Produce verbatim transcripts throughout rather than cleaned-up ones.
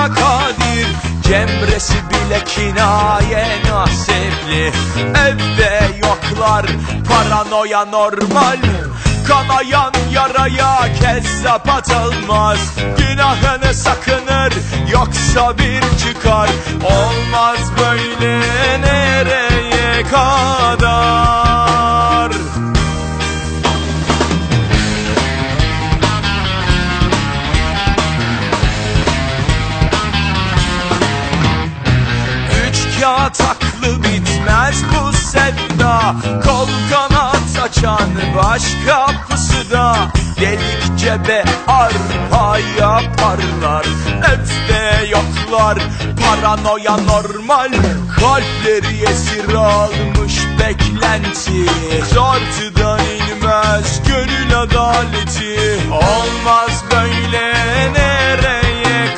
da kadir, Cemresi bile kinaye nasipli. Evde yoklar, paranoya normal, kanayan yaraya kezzap atılmaz. Günahını sakınır, yoksa bir çıkar. Olmaz böyle nereye kadar? Üç kağıt haklı bitmez bu sevda, kol kanat açan baş kapısı da. Delik cebe arpa yaparlar, evde yoklar, paranoya normal. Kalpleri esir almış beklenti, tartıdan inmez gönül adaleti. Olmaz böyle nereye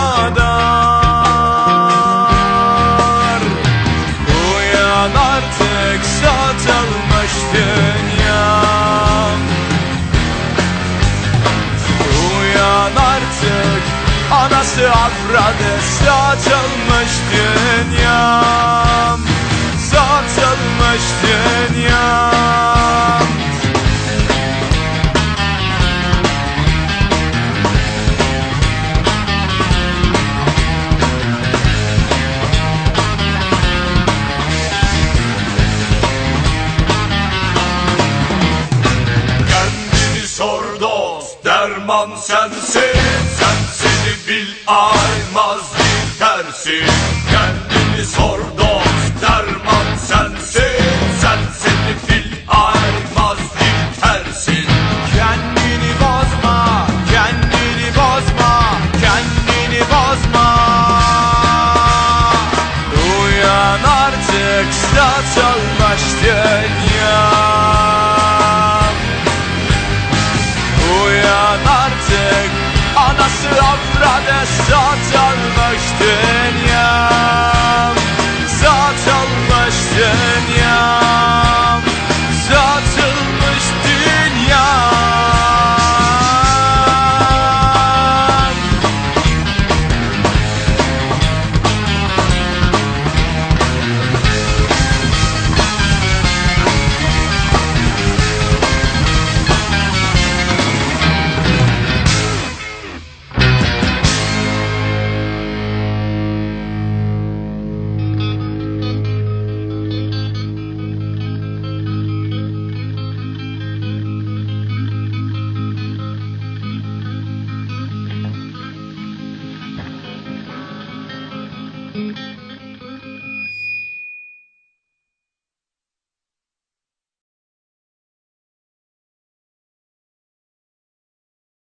kadar? Uyan artık, satılmış dünyam. Uyan artık, anası avradı satılmış dünyam. Satılmış dünyam. Kendini sor dost, derman sensin. Sensini bil, aymaz bitersin. Kendini sor dost, derman sensin. Sensini bil, aymaz bitersin. Kendini bozma, kendini bozma, kendini bozma. Uyan artık, satılmış dünyam. Uyan artık, anası avradı satılmış dünyam.